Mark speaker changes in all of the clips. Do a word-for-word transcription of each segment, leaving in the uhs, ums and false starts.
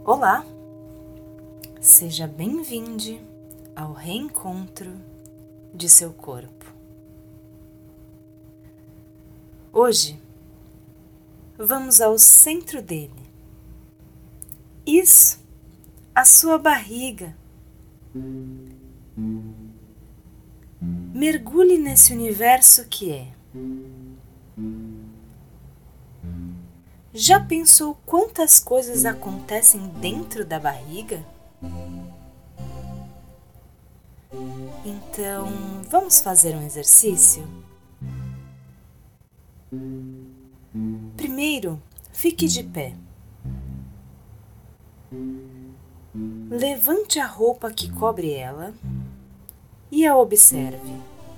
Speaker 1: Olá, seja bem-vindo ao reencontro de seu corpo. Hoje vamos ao centro dele. Isso, a sua barriga. Mergulhe nesse universo que é. Já pensou quantas coisas acontecem dentro da barriga? Então, vamos fazer um exercício? Primeiro, fique de pé. Levante a roupa que cobre ela e a observe.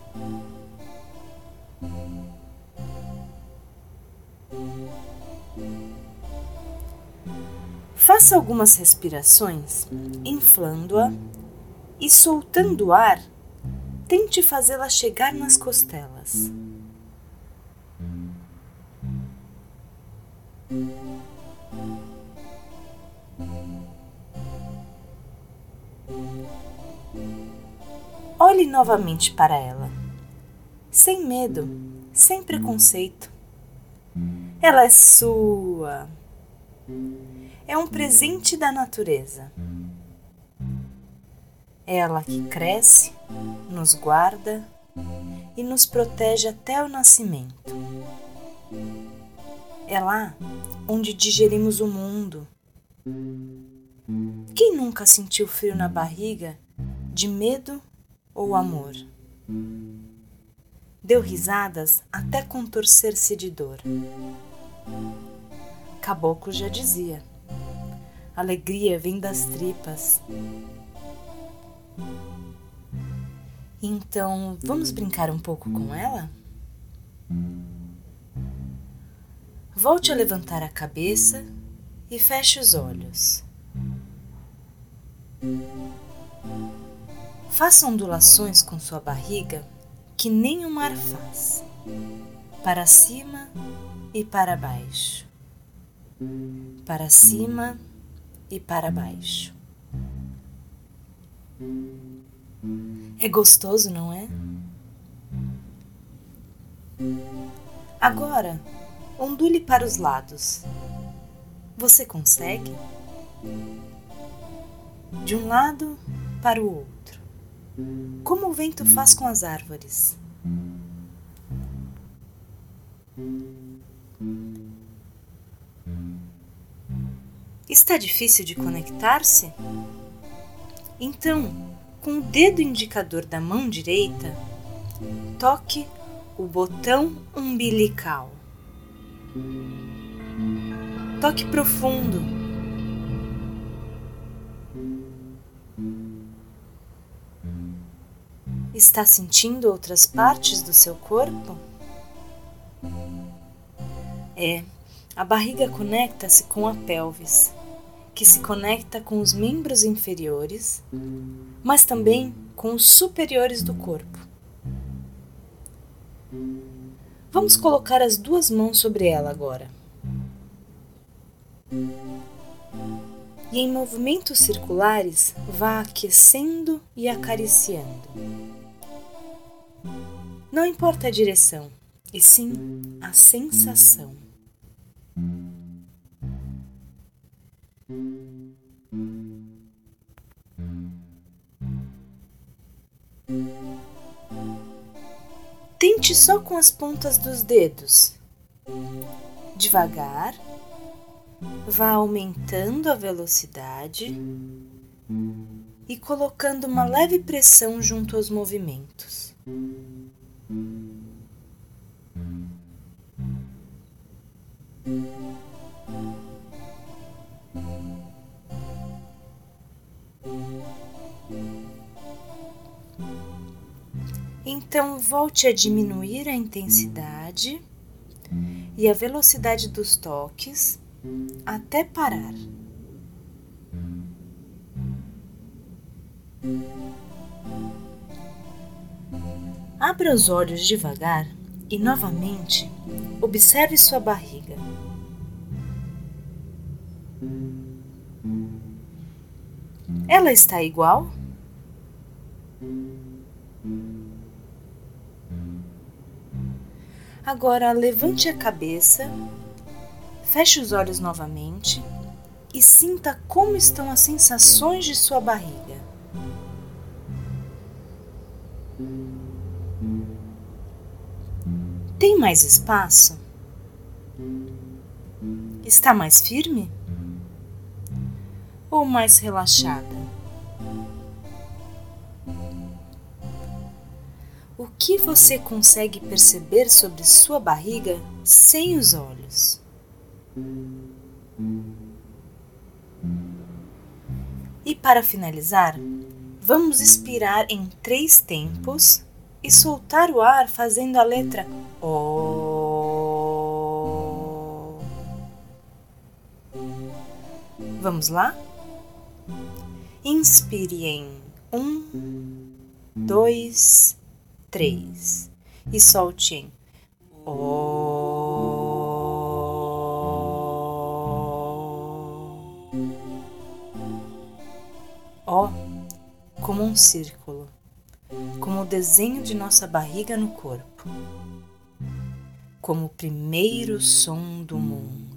Speaker 1: Faça algumas respirações, inflando-a e soltando o ar, tente fazê-la chegar nas costelas. Olhe novamente para ela, sem medo, sem preconceito. Ela é sua. É um presente da natureza. É ela que cresce, nos guarda e nos protege até o nascimento. É lá onde digerimos o mundo. Quem nunca sentiu frio na barriga de medo ou amor? Deu risadas até contorcer-se de dor. Caboclo já dizia: alegria vem das tripas. Então, vamos brincar um pouco com ela? Volte a levantar a cabeça e feche os olhos. Faça ondulações com sua barriga que nem o mar faz, para cima e para baixo, para cima e para baixo. É gostoso, não é? Agora, ondule para os lados. Você consegue? De um lado para o outro, como o vento faz com as árvores. Está difícil de conectar-se? Então, com o dedo indicador da mão direita, toque o botão umbilical. Toque profundo. Está sentindo outras partes do seu corpo? É, a barriga conecta-se com a pelvis, que se conecta com os membros inferiores, mas também com os superiores do corpo. Vamos colocar as duas mãos sobre ela agora. E em movimentos circulares, vá aquecendo e acariciando. Não importa a direção, e sim a sensação. Tente só com as pontas dos dedos. Devagar, vá aumentando a velocidade e colocando uma leve pressão junto aos movimentos. Então, volte a diminuir a intensidade e a velocidade dos toques até parar. Abra os olhos devagar e, novamente, observe sua barriga. Ela está igual? Agora levante a cabeça, feche os olhos novamente e sinta como estão as sensações de sua barriga. Tem mais espaço? Está mais firme? Ou mais relaxada? O que você consegue perceber sobre sua barriga sem os olhos? E para finalizar, vamos expirar em três tempos e soltar o ar fazendo a letra O. Vamos lá? Inspire em um, dois, três e solte em O. O como um círculo, como o desenho de nossa barriga no corpo, como o primeiro som do mundo.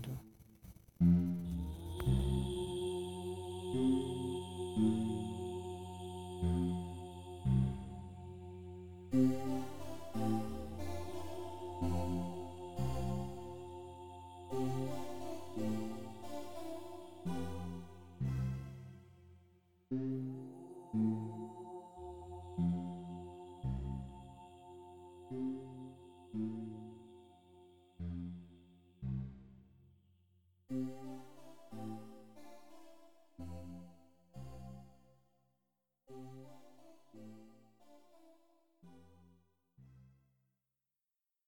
Speaker 1: Thank you.